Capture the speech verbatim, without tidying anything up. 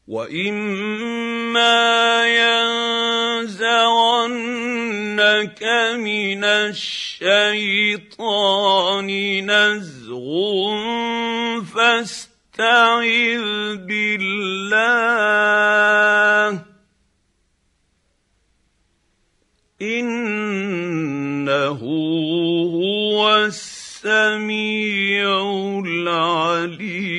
وَإِمَّا يَنزَغَنَّكَ مِنَ الشَّيْطَانِ نَزْغٌ فَاسْتَعِذْ بِاللَّهِ ۖ إِنَّهُ هُوَ السَّمِيعُ الْعَلِيمُ.